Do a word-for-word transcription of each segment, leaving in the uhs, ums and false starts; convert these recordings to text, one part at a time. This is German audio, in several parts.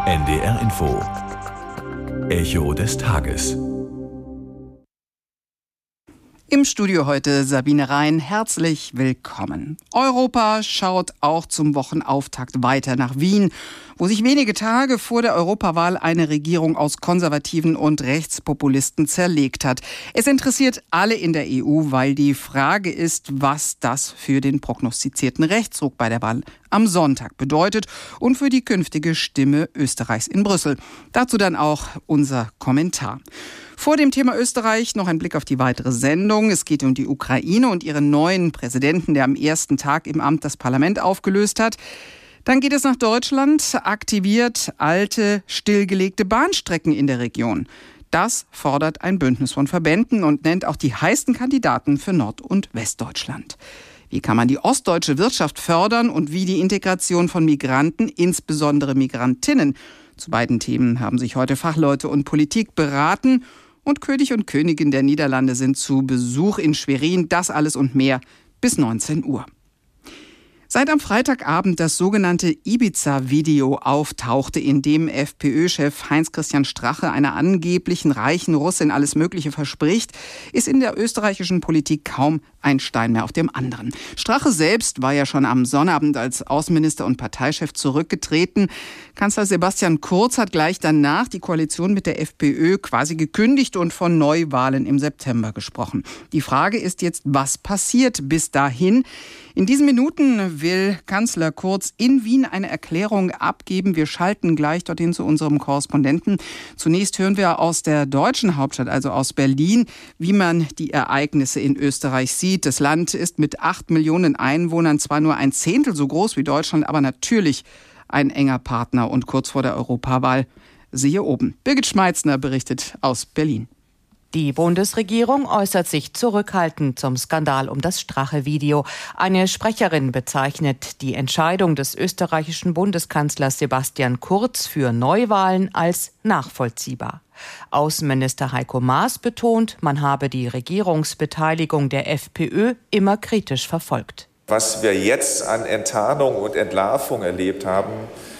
N D R Info. Echo des Tages. Im Studio heute Sabine Rhein. Herzlich willkommen. Europa schaut auch zum Wochenauftakt weiter nach Wien, wo sich wenige Tage vor der Europawahl eine Regierung aus Konservativen und Rechtspopulisten zerlegt hat. Es interessiert alle in der E U, weil die Frage ist, was das für den prognostizierten Rechtsruck bei der Wahl am Sonntag bedeutet und für die künftige Stimme Österreichs in Brüssel. Dazu dann auch unser Kommentar. Vor dem Thema Österreich noch ein Blick auf die weitere Sendung. Es geht um die Ukraine und ihren neuen Präsidenten, der am ersten Tag im Amt das Parlament aufgelöst hat. Dann geht es nach Deutschland, aktiviert alte, stillgelegte Bahnstrecken in der Region. Das fordert ein Bündnis von Verbänden und nennt auch die heißen Kandidaten für Nord- und Westdeutschland. Wie kann man die ostdeutsche Wirtschaft fördern und wie die Integration von Migranten, insbesondere Migrantinnen? Zu beiden Themen haben sich heute Fachleute und Politik beraten. Und König und Königin der Niederlande sind zu Besuch in Schwerin. Das alles und mehr bis neunzehn Uhr. Seit am Freitagabend das sogenannte Ibiza-Video auftauchte, in dem FPÖ-Chef Heinz-Christian Strache einer angeblichen reichen Russin alles Mögliche verspricht, ist in der österreichischen Politik kaum ein Stein mehr auf dem anderen. Strache selbst war ja schon am Sonnabend als Außenminister und Parteichef zurückgetreten. Kanzler Sebastian Kurz hat gleich danach die Koalition mit der FPÖ quasi gekündigt und von Neuwahlen im September gesprochen. Die Frage ist jetzt, was passiert bis dahin? In diesen Minuten will Kanzler Kurz in Wien eine Erklärung abgeben. Wir schalten gleich dorthin zu unserem Korrespondenten. Zunächst hören wir aus der deutschen Hauptstadt, also aus Berlin, wie man die Ereignisse in Österreich sieht. Das Land ist mit acht Millionen Einwohnern zwar nur ein Zehntel so groß wie Deutschland, aber natürlich ein enger Partner und kurz vor der Europawahl. Siehe oben. Birgit Schmeitzner berichtet aus Berlin. Die Bundesregierung äußert sich zurückhaltend zum Skandal um das Strache-Video. Eine Sprecherin bezeichnet die Entscheidung des österreichischen Bundeskanzlers Sebastian Kurz für Neuwahlen als nachvollziehbar. Außenminister Heiko Maas betont, man habe die Regierungsbeteiligung der FPÖ immer kritisch verfolgt. Was wir jetzt an Enttarnung und Entlarvung erlebt haben,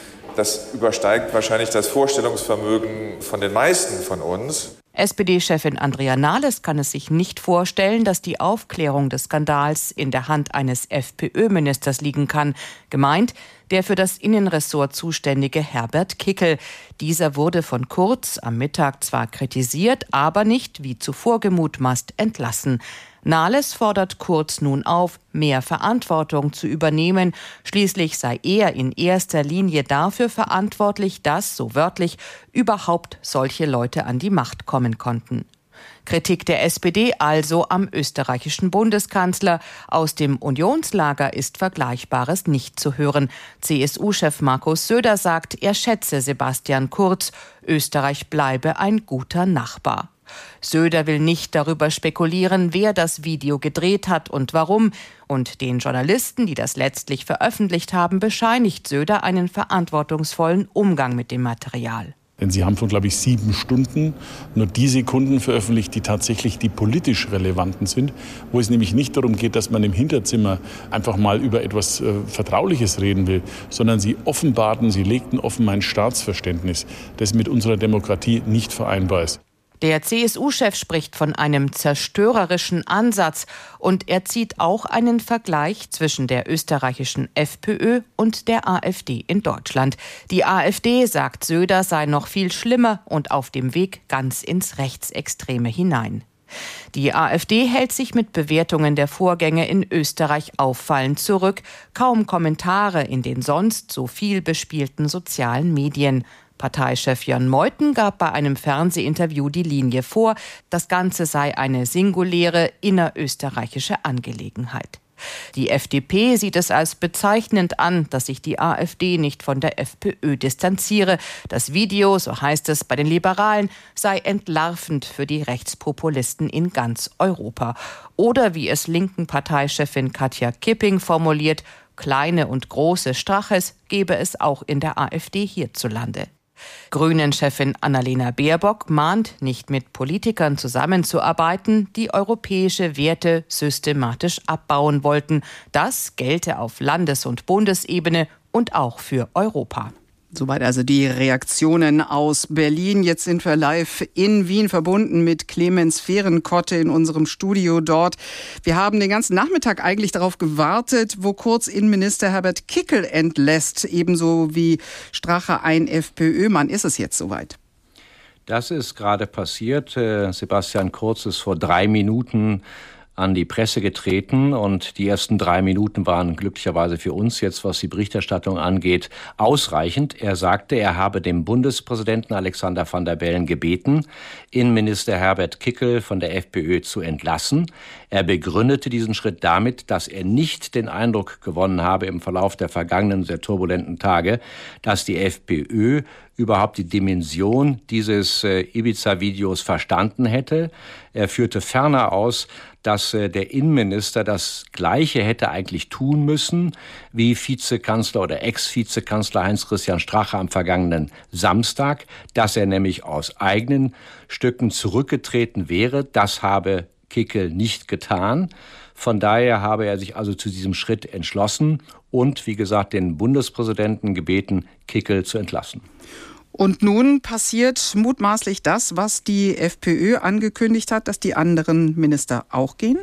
das übersteigt wahrscheinlich das Vorstellungsvermögen von den meisten von uns. S P D-Chefin Andrea Nahles kann es sich nicht vorstellen, dass die Aufklärung des Skandals in der Hand eines FPÖ-Ministers liegen kann. Gemeint der für das Innenressort zuständige Herbert Kickl. Dieser wurde von Kurz am Mittag zwar kritisiert, aber nicht, wie zuvor gemutmaßt, entlassen. Nahles fordert Kurz nun auf, mehr Verantwortung zu übernehmen. Schließlich sei er in erster Linie dafür verantwortlich, dass, so wörtlich, überhaupt solche Leute an die Macht kommen konnten. Kritik der S P D also am österreichischen Bundeskanzler. Aus dem Unionslager ist Vergleichbares nicht zu hören. C S U-Chef Markus Söder sagt, er schätze Sebastian Kurz. Österreich bleibe ein guter Nachbar. Söder will nicht darüber spekulieren, wer das Video gedreht hat und warum. Und den Journalisten, die das letztlich veröffentlicht haben, bescheinigt Söder einen verantwortungsvollen Umgang mit dem Material. Denn sie haben von, glaube ich, sieben Stunden nur die Sekunden veröffentlicht, die tatsächlich die politisch relevanten sind, wo es nämlich nicht darum geht, dass man im Hinterzimmer einfach mal über etwas äh, Vertrauliches reden will, sondern sie offenbarten, sie legten offen ein Staatsverständnis, das mit unserer Demokratie nicht vereinbar ist. Der C S U-Chef spricht von einem zerstörerischen Ansatz und er zieht auch einen Vergleich zwischen der österreichischen FPÖ und der AfD in Deutschland. Die AfD, sagt Söder, sei noch viel schlimmer und auf dem Weg ganz ins Rechtsextreme hinein. Die AfD hält sich mit Bewertungen der Vorgänge in Österreich auffallend zurück. Kaum Kommentare in den sonst so viel bespielten sozialen Medien. Parteichef Jörn Meuthen gab bei einem Fernsehinterview die Linie vor, das Ganze sei eine singuläre innerösterreichische Angelegenheit. Die F D P sieht es als bezeichnend an, dass sich die AfD nicht von der FPÖ distanziere. Das Video, so heißt es bei den Liberalen, sei entlarvend für die Rechtspopulisten in ganz Europa. Oder wie es linken Parteichefin Katja Kipping formuliert, kleine und große Straches gebe es auch in der AfD hierzulande. Grünen-Chefin Annalena Baerbock mahnt, nicht mit Politikern zusammenzuarbeiten, die europäische Werte systematisch abbauen wollten. Das gelte auf Landes- und Bundesebene und auch für Europa. Soweit also die Reaktionen aus Berlin. Jetzt sind wir live in Wien verbunden mit Clemens Fehrenkotte in unserem Studio dort. Wir haben den ganzen Nachmittag eigentlich darauf gewartet, wo Kurz Innenminister Herbert Kickl entlässt, ebenso wie Strache ein FPÖ-Mann. Ist es jetzt soweit? Das ist gerade passiert. Sebastian Kurz ist vor drei Minuten an die Presse getreten und die ersten drei Minuten waren glücklicherweise für uns jetzt, was die Berichterstattung angeht, ausreichend. Er sagte, er habe dem Bundespräsidenten Alexander Van der Bellen gebeten, Innenminister Herbert Kickl von der FPÖ zu entlassen. Er begründete diesen Schritt damit, dass er nicht den Eindruck gewonnen habe im Verlauf der vergangenen sehr turbulenten Tage, dass die FPÖ überhaupt die Dimension dieses äh, Ibiza-Videos verstanden hätte. Er führte ferner aus, dass äh, der Innenminister das Gleiche hätte eigentlich tun müssen wie Vizekanzler oder Ex-Vizekanzler Heinz-Christian Strache am vergangenen Samstag, dass er nämlich aus eigenen Stücken zurückgetreten wäre. Das habe Kickl nicht getan. Von daher habe er sich also zu diesem Schritt entschlossen und, wie gesagt, den Bundespräsidenten gebeten, Kickl zu entlassen. Und nun passiert mutmaßlich das, was die FPÖ angekündigt hat, dass die anderen Minister auch gehen?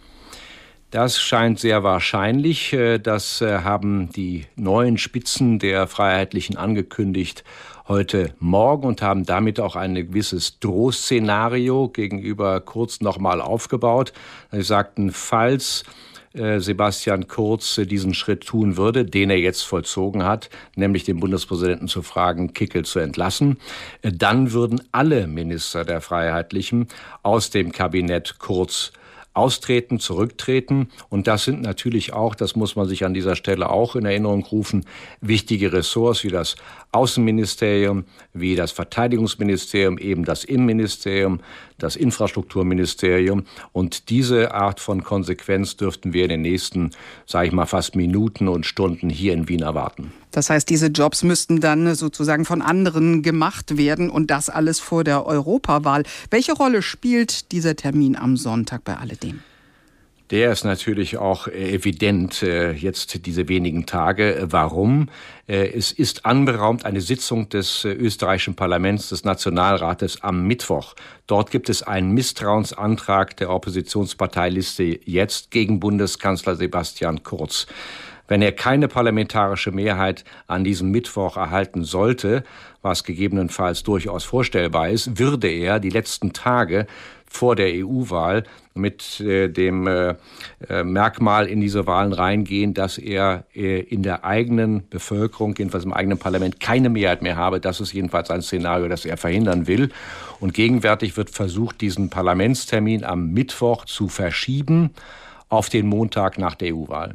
Das scheint sehr wahrscheinlich. Das haben die neuen Spitzen der Freiheitlichen angekündigt heute Morgen und haben damit auch ein gewisses Drohszenario gegenüber Kurz nochmal aufgebaut. Sie sagten, falls Sebastian Kurz diesen Schritt tun würde, den er jetzt vollzogen hat, nämlich den Bundespräsidenten zu fragen, Kickl zu entlassen, dann würden alle Minister der Freiheitlichen aus dem Kabinett Kurz austreten, zurücktreten. Und das sind natürlich auch, das muss man sich an dieser Stelle auch in Erinnerung rufen, wichtige Ressorts wie das Außenministerium, wie das Verteidigungsministerium, eben das Innenministerium, das Infrastrukturministerium. Und diese Art von Konsequenz dürften wir in den nächsten, sage ich mal, fast Minuten und Stunden hier in Wien erwarten. Das heißt, diese Jobs müssten dann sozusagen von anderen gemacht werden und das alles vor der Europawahl. Welche Rolle spielt dieser Termin am Sonntag bei alledem? Der ist natürlich auch evident jetzt diese wenigen Tage. Warum? Es ist anberaumt eine Sitzung des österreichischen Parlaments, des Nationalrates am Mittwoch. Dort gibt es einen Misstrauensantrag der Oppositionsparteiliste Jetzt gegen Bundeskanzler Sebastian Kurz. Wenn er keine parlamentarische Mehrheit an diesem Mittwoch erhalten sollte, was gegebenenfalls durchaus vorstellbar ist, würde er die letzten Tage vor der E U-Wahl mit äh, dem äh, Merkmal in diese Wahlen reingehen, dass er äh, in der eigenen Bevölkerung, jedenfalls im eigenen Parlament, keine Mehrheit mehr habe. Das ist jedenfalls ein Szenario, das er verhindern will. Und gegenwärtig wird versucht, diesen Parlamentstermin am Mittwoch zu verschieben auf den Montag nach der E U-Wahl.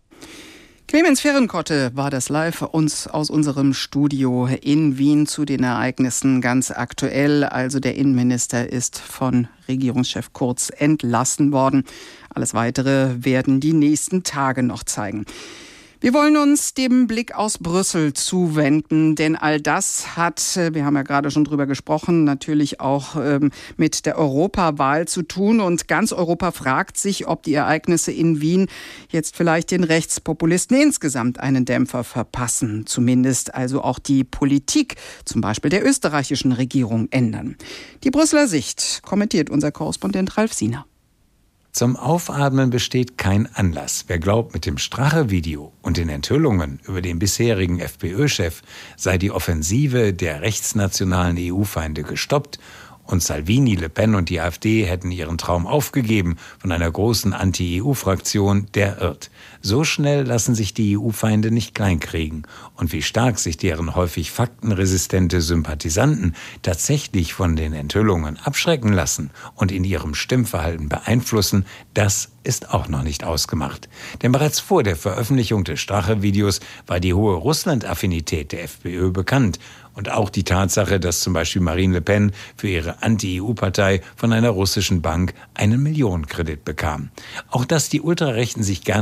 Clemens Fehrenkotte war das live uns aus unserem Studio in Wien zu den Ereignissen ganz aktuell. Also der Innenminister ist von Regierungschef Kurz entlassen worden. Alles Weitere werden die nächsten Tage noch zeigen. Wir wollen uns dem Blick aus Brüssel zuwenden, denn all das hat, wir haben ja gerade schon drüber gesprochen, natürlich auch ähm, mit der Europawahl zu tun. Und ganz Europa fragt sich, ob die Ereignisse in Wien jetzt vielleicht den Rechtspopulisten insgesamt einen Dämpfer verpassen. Zumindest also auch die Politik, zum Beispiel der österreichischen Regierung, ändern. Die Brüsseler Sicht kommentiert unser Korrespondent Ralf Siener. Zum Aufatmen besteht kein Anlass. Wer glaubt, mit dem Strache-Video und den Enthüllungen über den bisherigen FPÖ-Chef sei die Offensive der rechtsnationalen E U-Feinde gestoppt und Salvini, Le Pen und die AfD hätten ihren Traum aufgegeben von einer großen Anti-E U-Fraktion, der irrt. So schnell lassen sich die E U-Feinde nicht kleinkriegen. Und wie stark sich deren häufig faktenresistente Sympathisanten tatsächlich von den Enthüllungen abschrecken lassen und in ihrem Stimmverhalten beeinflussen, das ist auch noch nicht ausgemacht. Denn bereits vor der Veröffentlichung des Strache-Videos war die hohe Russland-Affinität der FPÖ bekannt. Und auch die Tatsache, dass zum Beispiel Marine Le Pen für ihre Anti-E U-Partei von einer russischen Bank einen Millionenkredit bekam. Auch dass die Ultrarechten sich gerne als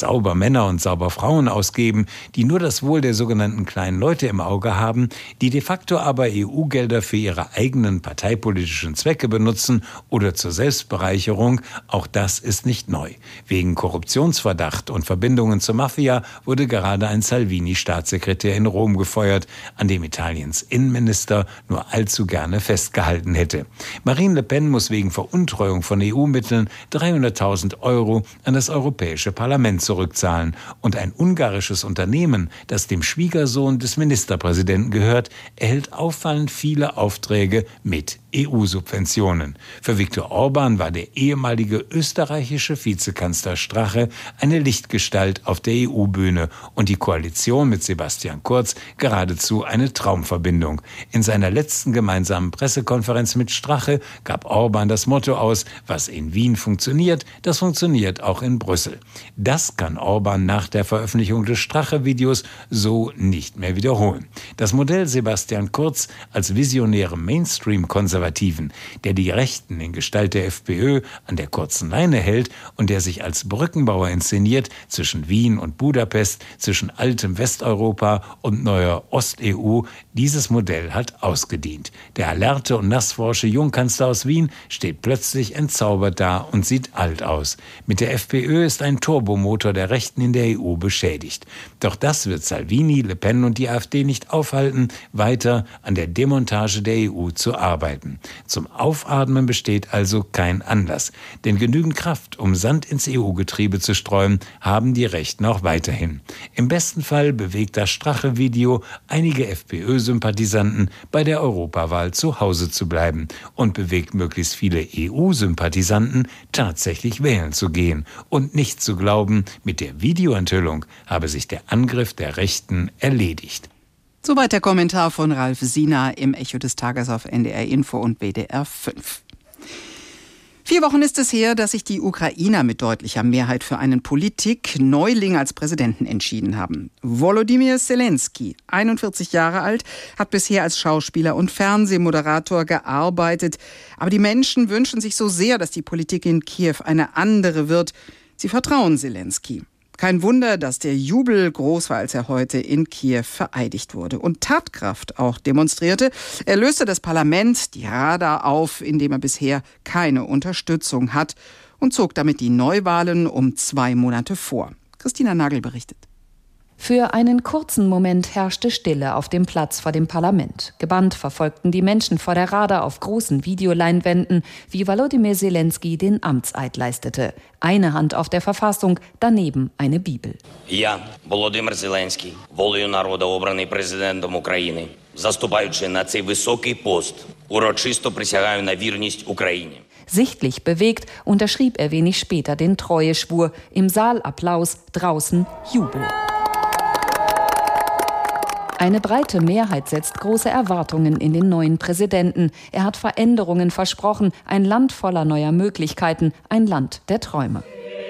sauber Männer und sauber Frauen ausgeben, die nur das Wohl der sogenannten kleinen Leute im Auge haben, die de facto aber E U-Gelder für ihre eigenen parteipolitischen Zwecke benutzen oder zur Selbstbereicherung, auch das ist nicht neu. Wegen Korruptionsverdacht und Verbindungen zur Mafia wurde gerade ein Salvini-Staatssekretär in Rom gefeuert, an dem Italiens Innenminister nur allzu gerne festgehalten hätte. Marine Le Pen muss wegen Veruntreuung von E U-Mitteln dreihunderttausend Euro an das Europäische Parlament zurückzahlen. Und ein ungarisches Unternehmen, das dem Schwiegersohn des Ministerpräsidenten gehört, erhält auffallend viele Aufträge mit E U-Subventionen. Für Viktor Orban war der ehemalige österreichische Vizekanzler Strache eine Lichtgestalt auf der E U-Bühne und die Koalition mit Sebastian Kurz geradezu eine Traumverbindung. In seiner letzten gemeinsamen Pressekonferenz mit Strache gab Orban das Motto aus: Was in Wien funktioniert, das funktioniert auch in Brüssel. Das kann Orban nach der Veröffentlichung des Strache-Videos so nicht mehr wiederholen. Das Modell Sebastian Kurz als visionäre Mainstream-Konservativen, der die Rechten in Gestalt der FPÖ an der kurzen Leine hält und der sich als Brückenbauer inszeniert zwischen Wien und Budapest, zwischen altem Westeuropa und neuer Ost-E U, dieses Modell hat ausgedient. Der alerte und nassforsche Jungkanzler aus Wien steht plötzlich entzaubert da und sieht alt aus. Mit der FPÖ ist ein Turbomotor der Rechten in der E U beschädigt. Doch das wird Salvini, Le Pen und die AfD nicht aufhalten, weiter an der Demontage der E U zu arbeiten. Zum Aufatmen besteht also kein Anlass. Denn genügend Kraft, um Sand ins E U-Getriebe zu streuen, haben die Rechten auch weiterhin. Im besten Fall bewegt das Strache-Video einige FPÖ-Sympathisanten, bei der Europawahl zu Hause zu bleiben und bewegt möglichst viele E U-Sympathisanten, tatsächlich wählen zu gehen und nicht zu glauben, mit der Videoenthüllung habe sich der Angriff der Rechten erledigt. Soweit der Kommentar von Ralf Sina im Echo des Tages auf N D R Info und W D R fünf. Vier Wochen ist es her, dass sich die Ukrainer mit deutlicher Mehrheit für einen Politik-Neuling als Präsidenten entschieden haben. Volodymyr Zelensky, einundvierzig Jahre alt, hat bisher als Schauspieler und Fernsehmoderator gearbeitet. Aber die Menschen wünschen sich so sehr, dass die Politik in Kiew eine andere wird. Sie vertrauen Zelensky. Kein Wunder, dass der Jubel groß war, als er heute in Kiew vereidigt wurde und Tatkraft auch demonstrierte. Er löste das Parlament, die Rada, auf, indem er bisher keine Unterstützung hat und zog damit die Neuwahlen um zwei Monate vor. Christina Nagel berichtet. Für einen kurzen Moment herrschte Stille auf dem Platz vor dem Parlament. Gebannt verfolgten die Menschen vor der Rada auf großen Videoleinwänden, wie Volodymyr Zelensky den Amtseid leistete. Eine Hand auf der Verfassung, daneben eine Bibel. Я, Володимир Зеленський, волею народу обраний президентом України, заступаючи на цей високий пост, урочисто присягаю на вірність Україні. Sichtlich bewegt unterschrieb er wenig später den Treueschwur. Im Saal Applaus, draußen Jubel. Eine breite Mehrheit setzt große Erwartungen in den neuen Präsidenten. Er hat Veränderungen versprochen, ein Land voller neuer Möglichkeiten, ein Land der Träume.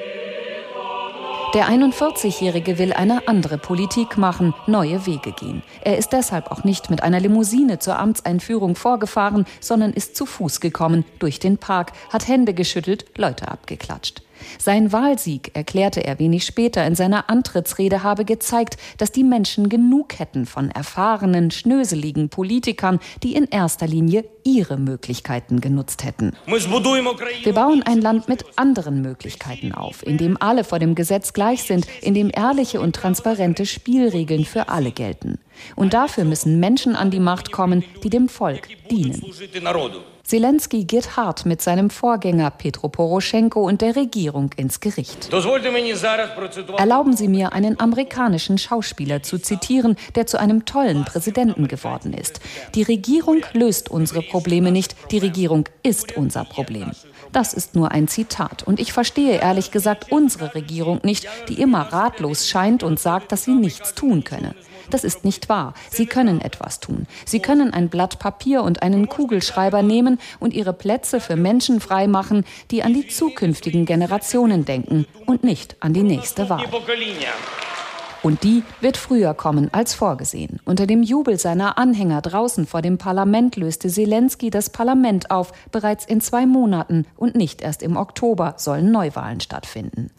Der einundvierzigjährige will eine andere Politik machen, neue Wege gehen. Er ist deshalb auch nicht mit einer Limousine zur Amtseinführung vorgefahren, sondern ist zu Fuß gekommen, durch den Park, hat Hände geschüttelt, Leute abgeklatscht. Sein Wahlsieg, erklärte er wenig später in seiner Antrittsrede, habe gezeigt, dass die Menschen genug hätten von erfahrenen, schnöseligen Politikern, die in erster Linie ihre Möglichkeiten genutzt hätten. Wir bauen ein Land mit anderen Möglichkeiten auf, in dem alle vor dem Gesetz gleich sind, in dem ehrliche und transparente Spielregeln für alle gelten. Und dafür müssen Menschen an die Macht kommen, die dem Volk dienen. Zelensky geht hart mit seinem Vorgänger Petro Poroschenko und der Regierung ins Gericht. Erlauben Sie mir, einen amerikanischen Schauspieler zu zitieren, der zu einem tollen Präsidenten geworden ist. Die Regierung löst unsere Probleme nicht, die Regierung ist unser Problem. Das ist nur ein Zitat. Und ich verstehe ehrlich gesagt unsere Regierung nicht, die immer ratlos scheint und sagt, dass sie nichts tun könne. Das ist nicht wahr. Sie können etwas tun. Sie können ein Blatt Papier und einen Kugelschreiber nehmen und ihre Plätze für Menschen freimachen, die an die zukünftigen Generationen denken und nicht an die nächste Wahl. Und die wird früher kommen als vorgesehen. Unter dem Jubel seiner Anhänger draußen vor dem Parlament löste Zelensky das Parlament auf. Bereits in zwei Monaten und nicht erst im Oktober sollen Neuwahlen stattfinden.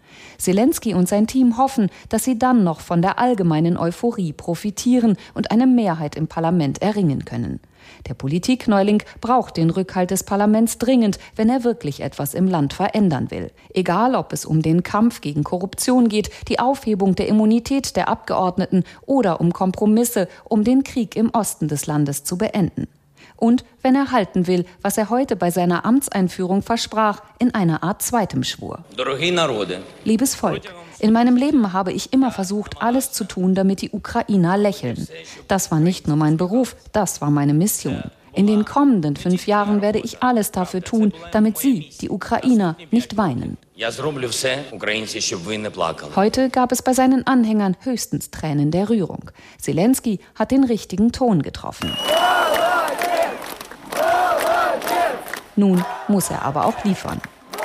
Zelensky und sein Team hoffen, dass sie dann noch von der allgemeinen Euphorie profitieren und eine Mehrheit im Parlament erringen können. Der Politikneuling braucht den Rückhalt des Parlaments dringend, wenn er wirklich etwas im Land verändern will. Egal, ob es um den Kampf gegen Korruption geht, die Aufhebung der Immunität der Abgeordneten oder um Kompromisse, um den Krieg im Osten des Landes zu beenden. Und wenn er halten will, was er heute bei seiner Amtseinführung versprach, in einer Art zweitem Schwur. Liebes Volk, in meinem Leben habe ich immer versucht, alles zu tun, damit die Ukrainer lächeln. Das war nicht nur mein Beruf, das war meine Mission. In den kommenden fünf Jahren werde ich alles dafür tun, damit Sie, die Ukrainer, nicht weinen. Heute gab es bei seinen Anhängern höchstens Tränen der Rührung. Zelensky hat den richtigen Ton getroffen. Nun muss er aber auch liefern.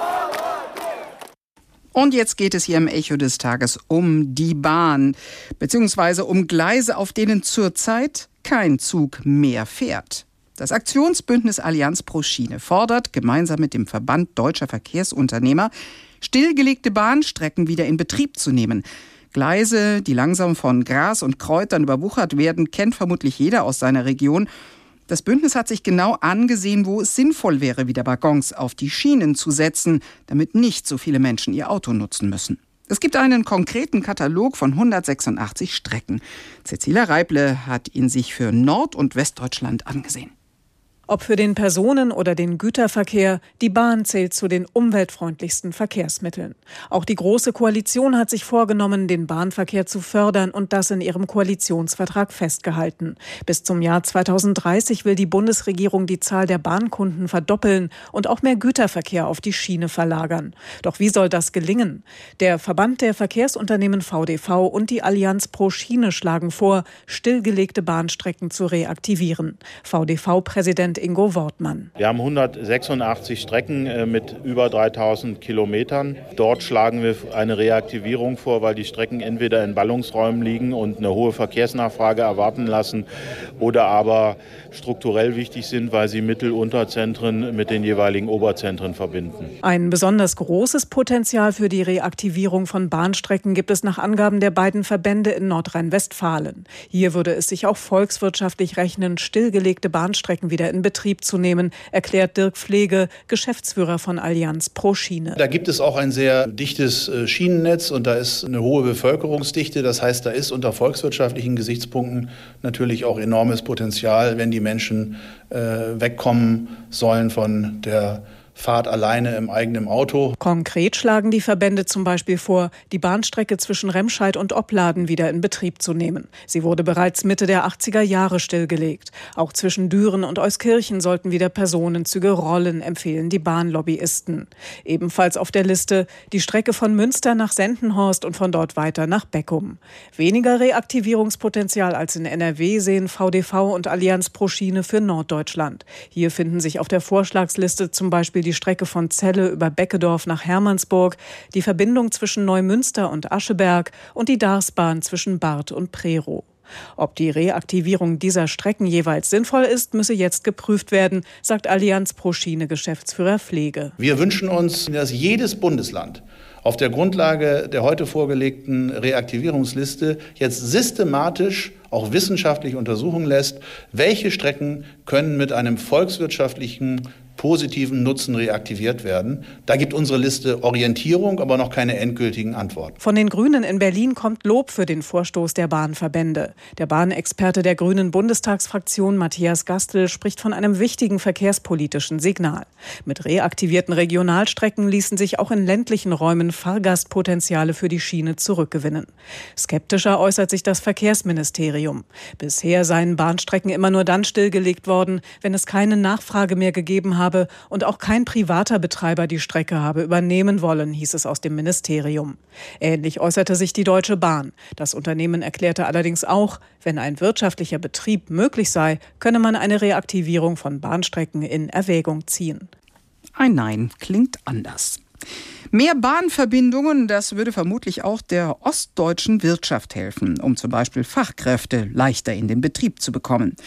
Und jetzt geht es hier im Echo des Tages um die Bahn, beziehungsweise um Gleise, auf denen zurzeit kein Zug mehr fährt. Das Aktionsbündnis Allianz pro Schiene fordert gemeinsam mit dem Verband Deutscher Verkehrsunternehmer, stillgelegte Bahnstrecken wieder in Betrieb zu nehmen. Gleise, die langsam von Gras und Kräutern überwuchert werden, kennt vermutlich jeder aus seiner Region. Das Bündnis hat sich genau angesehen, wo es sinnvoll wäre, wieder Waggons auf die Schienen zu setzen, damit nicht so viele Menschen ihr Auto nutzen müssen. Es gibt einen konkreten Katalog von hundertsechsundachtzig Strecken. Cecilia Reible hat ihn sich für Nord- und Westdeutschland angesehen. Ob für den Personen- oder den Güterverkehr, die Bahn zählt zu den umweltfreundlichsten Verkehrsmitteln. Auch die Große Koalition hat sich vorgenommen, den Bahnverkehr zu fördern und das in ihrem Koalitionsvertrag festgehalten. Bis zum Jahr zweitausenddreißig will die Bundesregierung die Zahl der Bahnkunden verdoppeln und auch mehr Güterverkehr auf die Schiene verlagern. Doch wie soll das gelingen? Der Verband der Verkehrsunternehmen V D V und die Allianz pro Schiene schlagen vor, stillgelegte Bahnstrecken zu reaktivieren. V D V-Präsident Ingo Wortmann. Wir haben hundertsechsundachtzig Strecken mit über dreitausend Kilometern. Dort schlagen wir eine Reaktivierung vor, weil die Strecken entweder in Ballungsräumen liegen und eine hohe Verkehrsnachfrage erwarten lassen oder aber strukturell wichtig sind, weil sie Mittel- und Unterzentren mit den jeweiligen Oberzentren verbinden. Ein besonders großes Potenzial für die Reaktivierung von Bahnstrecken gibt es nach Angaben der beiden Verbände in Nordrhein-Westfalen. Hier würde es sich auch volkswirtschaftlich rechnen, stillgelegte Bahnstrecken wieder in Betrieb zu nehmen, erklärt Dirk Pflege, Geschäftsführer von Allianz pro Schiene. Da gibt es auch ein sehr dichtes Schienennetz und da ist eine hohe Bevölkerungsdichte. Das heißt, da ist unter volkswirtschaftlichen Gesichtspunkten natürlich auch enormes Potenzial, wenn die Menschen äh, wegkommen sollen von der Fahrt alleine im eigenen Auto. Konkret schlagen die Verbände zum Beispiel vor, die Bahnstrecke zwischen Remscheid und Opladen wieder in Betrieb zu nehmen. Sie wurde bereits Mitte der achtziger Jahre stillgelegt. Auch zwischen Düren und Euskirchen sollten wieder Personenzüge rollen, empfehlen die Bahnlobbyisten. Ebenfalls auf der Liste die Strecke von Münster nach Sendenhorst und von dort weiter nach Beckum. Weniger Reaktivierungspotenzial als in N R W sehen V D V und Allianz pro Schiene für Norddeutschland. Hier finden sich auf der Vorschlagsliste zum Beispiel die Strecke von Celle über Beckedorf nach Hermannsburg, die Verbindung zwischen Neumünster und Ascheberg und die Darßbahn zwischen Barth und Prerow. Ob die Reaktivierung dieser Strecken jeweils sinnvoll ist, müsse jetzt geprüft werden, sagt Allianz pro Schiene Geschäftsführer Pflege. Wir wünschen uns, dass jedes Bundesland auf der Grundlage der heute vorgelegten Reaktivierungsliste jetzt systematisch auch wissenschaftlich untersuchen lässt, welche Strecken können mit einem volkswirtschaftlichen positiven Nutzen reaktiviert werden. Da gibt unsere Liste Orientierung, aber noch keine endgültigen Antworten. Von den Grünen in Berlin kommt Lob für den Vorstoß der Bahnverbände. Der Bahnexperte der Grünen Bundestagsfraktion Matthias Gastl spricht von einem wichtigen verkehrspolitischen Signal. Mit reaktivierten Regionalstrecken ließen sich auch in ländlichen Räumen Fahrgastpotenziale für die Schiene zurückgewinnen. Skeptischer äußert sich das Verkehrsministerium. Bisher seien Bahnstrecken immer nur dann stillgelegt worden, wenn es keine Nachfrage mehr gegeben habe und auch kein privater Betreiber die Strecke habe übernehmen wollen, hieß es aus dem Ministerium. Ähnlich äußerte sich die Deutsche Bahn. Das Unternehmen erklärte allerdings auch, wenn ein wirtschaftlicher Betrieb möglich sei, könne man eine Reaktivierung von Bahnstrecken in Erwägung ziehen. Ein Nein klingt anders. Mehr Bahnverbindungen, das würde vermutlich auch der ostdeutschen Wirtschaft helfen, um zum Beispiel Fachkräfte leichter in den Betrieb zu bekommen.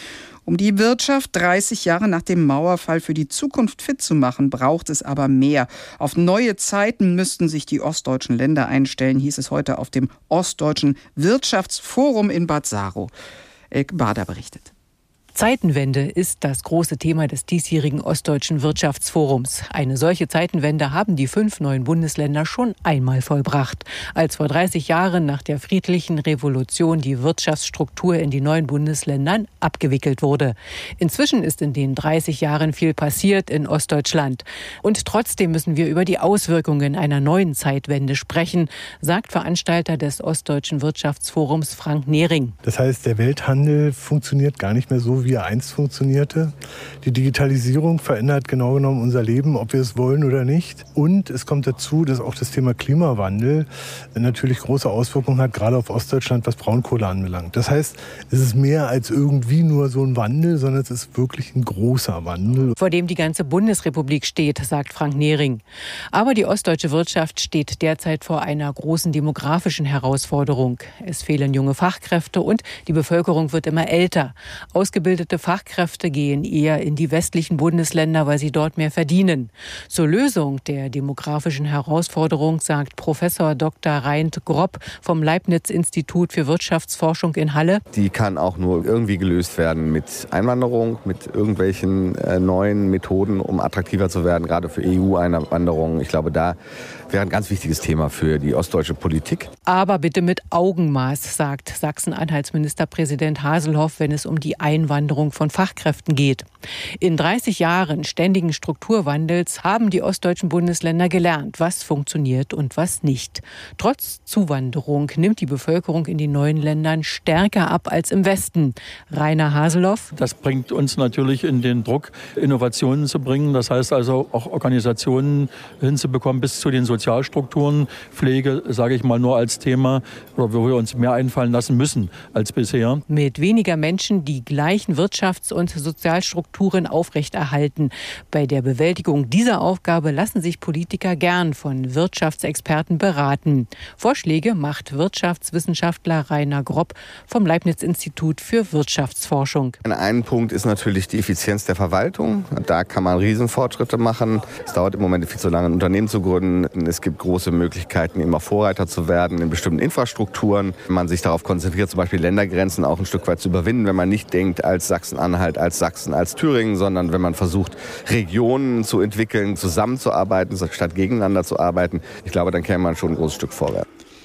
Um die Wirtschaft dreißig Jahre nach dem Mauerfall für die Zukunft fit zu machen, braucht es aber mehr. Auf neue Zeiten müssten sich die ostdeutschen Länder einstellen, hieß es heute auf dem Ostdeutschen Wirtschaftsforum in Bad Saro. Elke Bader berichtet. Zeitenwende ist das große Thema des diesjährigen Ostdeutschen Wirtschaftsforums. Eine solche Zeitenwende haben die fünf neuen Bundesländer schon einmal vollbracht. Als vor dreißig Jahren nach der friedlichen Revolution die Wirtschaftsstruktur in die neuen Bundesländern abgewickelt wurde. Inzwischen ist in den dreißig Jahren viel passiert in Ostdeutschland. Und trotzdem müssen wir über die Auswirkungen einer neuen Zeitwende sprechen, sagt Veranstalter des Ostdeutschen Wirtschaftsforums Frank Nehring. Das heißt, der Welthandel funktioniert gar nicht mehr so, wie er einst funktionierte. Die Digitalisierung verändert genau genommen unser Leben, ob wir es wollen oder nicht. Und es kommt dazu, dass auch das Thema Klimawandel natürlich große Auswirkungen hat, gerade auf Ostdeutschland, was Braunkohle anbelangt. Das heißt, es ist mehr als irgendwie nur so ein Wandel, sondern es ist wirklich ein großer Wandel. Vor dem die ganze Bundesrepublik steht, sagt Frank Nehring. Aber die ostdeutsche Wirtschaft steht derzeit vor einer großen demografischen Herausforderung. Es fehlen junge Fachkräfte und die Bevölkerung wird immer älter. Ausgebildete Fachkräfte gehen eher in die westlichen Bundesländer, weil sie dort mehr verdienen. Zur Lösung der demografischen Herausforderung sagt Professor Doktor Reint Gropp vom Leibniz-Institut für Wirtschaftsforschung in Halle. Die kann auch nur irgendwie gelöst werden mit Einwanderung, mit irgendwelchen äh, neuen Methoden, um attraktiver zu werden, gerade für E U-Einwanderung. Ich glaube, da wäre ein ganz wichtiges Thema für die ostdeutsche Politik. Aber bitte mit Augenmaß, sagt Sachsen-Anhalts Ministerpräsident Haselhoff, wenn es um die Einwanderung von Fachkräften geht. In dreißig Jahren ständigen Strukturwandels haben die ostdeutschen Bundesländer gelernt, was funktioniert und was nicht. Trotz Zuwanderung nimmt die Bevölkerung in den neuen Ländern stärker ab als im Westen. Rainer Haselhoff. Das bringt uns natürlich in den Druck, Innovationen zu bringen. Das heißt also auch Organisationen hinzubekommen bis zu den Sozialstrukturen. Pflege, sage ich mal, nur als Thema, wo wir uns mehr einfallen lassen müssen als bisher. Mit weniger Menschen die gleichen Wirtschafts- und Sozialstrukturen aufrechterhalten. Bei der Bewältigung dieser Aufgabe lassen sich Politiker gern von Wirtschaftsexperten beraten. Vorschläge macht Wirtschaftswissenschaftler Rainer Gropp vom Leibniz-Institut für Wirtschaftsforschung. Ein Punkt ist natürlich die Effizienz der Verwaltung. Da kann man Riesenfortschritte machen. Es dauert im Moment viel zu lange, ein Unternehmen zu gründen. Es gibt große Möglichkeiten, immer Vorreiter zu werden in bestimmten Infrastrukturen. Wenn man sich darauf konzentriert, zum Beispiel Ländergrenzen auch ein Stück weit zu überwinden, wenn man nicht denkt als Sachsen-Anhalt, als Sachsen, als Thüringen, sondern wenn man versucht, Regionen zu entwickeln, zusammenzuarbeiten, statt gegeneinander zu arbeiten. Ich glaube, dann käme man schon ein großes Stück vorwärts.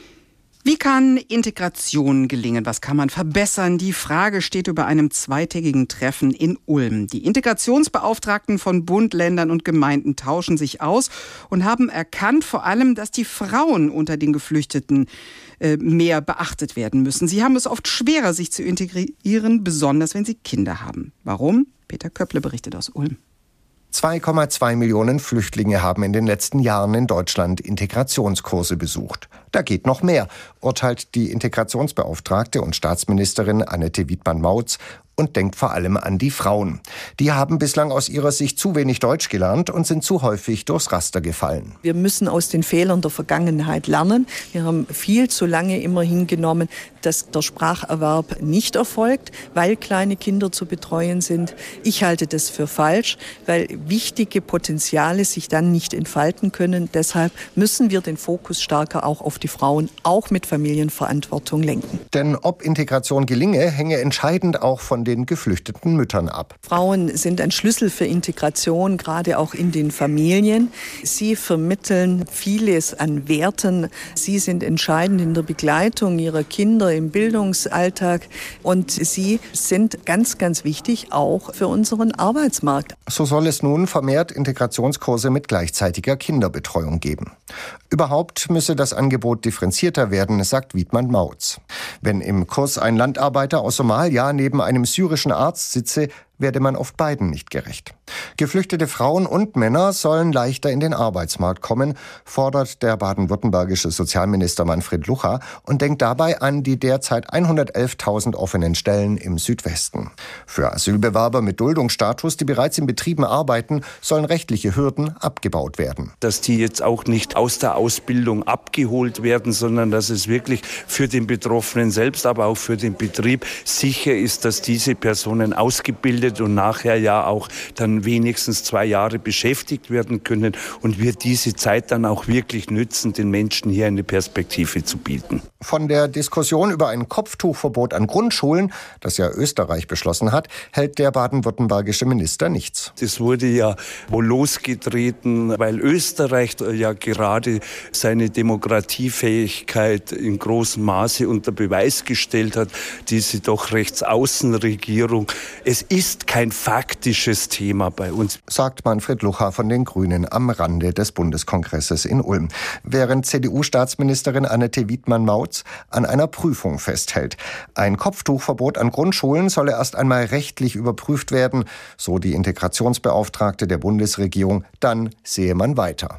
Wie kann Integration gelingen? Was kann man verbessern? Die Frage steht über einem zweitägigen Treffen in Ulm. Die Integrationsbeauftragten von Bund, Ländern und Gemeinden tauschen sich aus und haben erkannt vor allem, dass die Frauen unter den Geflüchteten äh, mehr beachtet werden müssen. Sie haben es oft schwerer, sich zu integrieren, besonders wenn sie Kinder haben. Warum? Peter Köpple berichtet aus Ulm. zwei Komma zwei Millionen Flüchtlinge haben in den letzten Jahren in Deutschland Integrationskurse besucht. Da geht noch mehr, urteilt die Integrationsbeauftragte und Staatsministerin Annette Wiedmann-Mautz und denkt vor allem an die Frauen. Die haben bislang aus ihrer Sicht zu wenig Deutsch gelernt und sind zu häufig durchs Raster gefallen. Wir müssen aus den Fehlern der Vergangenheit lernen. Wir haben viel zu lange immer hingenommen, dass der Spracherwerb nicht erfolgt, weil kleine Kinder zu betreuen sind. Ich halte das für falsch, weil wichtige Potenziale sich dann nicht entfalten können. Deshalb müssen wir den Fokus stärker auch auf die Frauen, auch mit Familienverantwortung lenken. Denn ob Integration gelinge, hänge entscheidend auch von den geflüchteten Müttern ab. Frauen sind ein Schlüssel für Integration, gerade auch in den Familien. Sie vermitteln vieles an Werten. Sie sind entscheidend in der Begleitung ihrer Kinder im Bildungsalltag. Und sie sind ganz, ganz wichtig auch für unseren Arbeitsmarkt. So soll es nun vermehrt Integrationskurse mit gleichzeitiger Kinderbetreuung geben. Überhaupt müsse das Angebot differenzierter werden, sagt Wiedmann-Mautz. Wenn im Kurs ein Landarbeiter aus Somalia neben einem syrischen Arzt sitze, werde man oft beiden nicht gerecht. Geflüchtete Frauen und Männer sollen leichter in den Arbeitsmarkt kommen, fordert der baden-württembergische Sozialminister Manfred Lucha und denkt dabei an die derzeit hundertelftausend offenen Stellen im Südwesten. Für Asylbewerber mit Duldungsstatus, die bereits in Betrieben arbeiten, sollen rechtliche Hürden abgebaut werden. Dass die jetzt auch nicht aus der Ausbildung abgeholt werden, sondern dass es wirklich für den Betroffenen selbst, aber auch für den Betrieb sicher ist, dass diese Personen ausgebildet und nachher ja auch dann wenigstens zwei Jahre beschäftigt werden können und wir diese Zeit dann auch wirklich nützen, den Menschen hier eine Perspektive zu bieten. Von der Diskussion über ein Kopftuchverbot an Grundschulen, das ja Österreich beschlossen hat, hält der baden-württembergische Minister nichts. Das wurde ja wohl losgetreten, weil Österreich ja gerade seine Demokratiefähigkeit in großem Maße unter Beweis gestellt hat, diese doch Rechtsaußenregierung. Es ist kein faktisches Thema bei uns, sagt Manfred Lucha von den Grünen am Rande des Bundeskongresses in Ulm. Während C D U-Staatsministerin Annette Wiedmann-Mautz an einer Prüfung festhält. Ein Kopftuchverbot an Grundschulen solle erst einmal rechtlich überprüft werden, so die Integrationsbeauftragte der Bundesregierung. Dann sehe man weiter.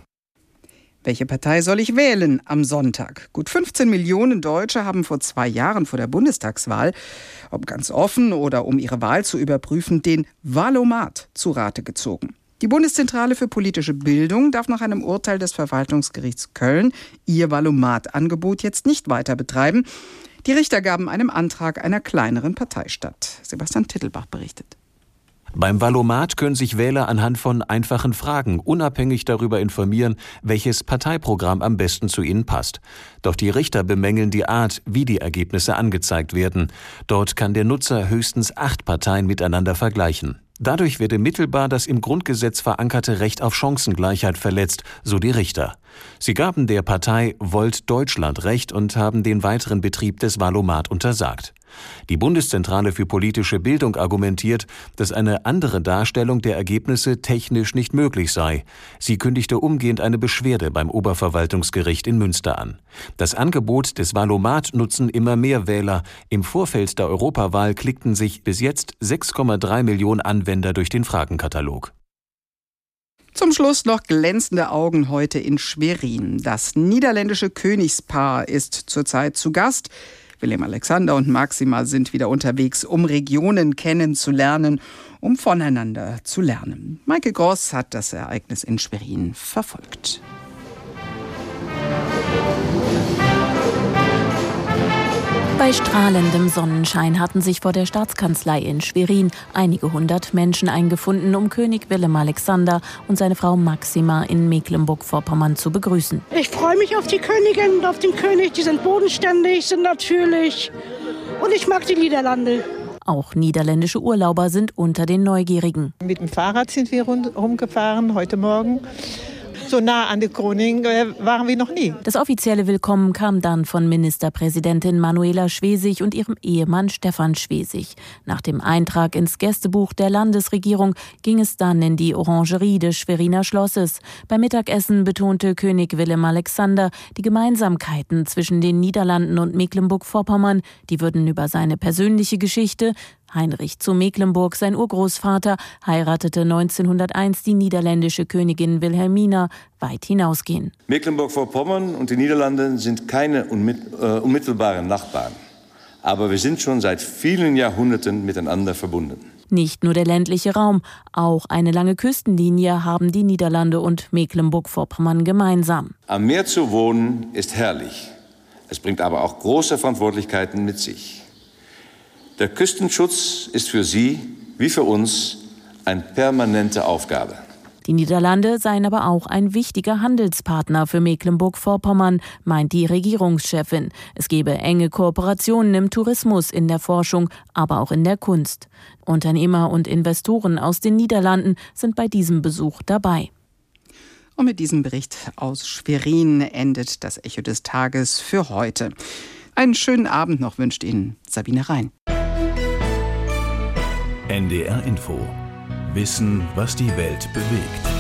Welche Partei soll ich wählen am Sonntag? Gut fünfzehn Millionen Deutsche haben vor zwei Jahren vor der Bundestagswahl, ob ganz offen oder um ihre Wahl zu überprüfen, den Wahlomat zu Rate gezogen. Die Bundeszentrale für politische Bildung darf nach einem Urteil des Verwaltungsgerichts Köln ihr Wahlomat-Angebot jetzt nicht weiter betreiben. Die Richter gaben einem Antrag einer kleineren Partei statt. Sebastian Tittelbach berichtet. Beim Wahlomat können sich Wähler anhand von einfachen Fragen unabhängig darüber informieren, welches Parteiprogramm am besten zu ihnen passt. Doch die Richter bemängeln die Art, wie die Ergebnisse angezeigt werden. Dort kann der Nutzer höchstens acht Parteien miteinander vergleichen. Dadurch werde mittelbar das im Grundgesetz verankerte Recht auf Chancengleichheit verletzt, so die Richter. Sie gaben der Partei Volt Deutschland Recht und haben den weiteren Betrieb des Wahlomat untersagt. Die Bundeszentrale für politische Bildung argumentiert, dass eine andere Darstellung der Ergebnisse technisch nicht möglich sei. Sie kündigte umgehend eine Beschwerde beim Oberverwaltungsgericht in Münster an. Das Angebot des Wahlomat nutzen immer mehr Wähler. Im Vorfeld der Europawahl klickten sich bis jetzt sechs Komma drei Millionen Anwender durch den Fragenkatalog. Zum Schluss noch glänzende Augen heute in Schwerin. Das niederländische Königspaar ist zurzeit zu Gast. Willem-Alexander und Maxima sind wieder unterwegs, um Regionen kennenzulernen, um voneinander zu lernen. Maike Gross hat das Ereignis in Schwerin verfolgt. Bei strahlendem Sonnenschein hatten sich vor der Staatskanzlei in Schwerin einige hundert Menschen eingefunden, um König Willem-Alexander und seine Frau Maxima in Mecklenburg-Vorpommern zu begrüßen. Ich freue mich auf die Königin und auf den König. Die sind bodenständig, sind natürlich und ich mag die Niederlande. Auch niederländische Urlauber sind unter den Neugierigen. Mit dem Fahrrad sind wir rumgefahren heute Morgen. So nah an der Krönung waren wir noch nie. Das offizielle Willkommen kam dann von Ministerpräsidentin Manuela Schwesig und ihrem Ehemann Stefan Schwesig. Nach dem Eintrag ins Gästebuch der Landesregierung ging es dann in die Orangerie des Schweriner Schlosses. Beim Mittagessen betonte König Willem-Alexander die Gemeinsamkeiten zwischen den Niederlanden und Mecklenburg-Vorpommern. Die würden über seine persönliche Geschichte, Heinrich zu Mecklenburg, sein Urgroßvater, heiratete neunzehnhunderteins die niederländische Königin Wilhelmina, weit hinausgehen. Mecklenburg-Vorpommern und die Niederlande sind keine unmittelbaren Nachbarn. Aber wir sind schon seit vielen Jahrhunderten miteinander verbunden. Nicht nur der ländliche Raum, auch eine lange Küstenlinie haben die Niederlande und Mecklenburg-Vorpommern gemeinsam. Am Meer zu wohnen ist herrlich. Es bringt aber auch große Verantwortlichkeiten mit sich. Der Küstenschutz ist für Sie wie für uns eine permanente Aufgabe. Die Niederlande seien aber auch ein wichtiger Handelspartner für Mecklenburg-Vorpommern, meint die Regierungschefin. Es gebe enge Kooperationen im Tourismus, in der Forschung, aber auch in der Kunst. Unternehmer und Investoren aus den Niederlanden sind bei diesem Besuch dabei. Und mit diesem Bericht aus Schwerin endet das Echo des Tages für heute. Einen schönen Abend noch wünscht Ihnen Sabine Rhein. N D R Info. Wissen, was die Welt bewegt.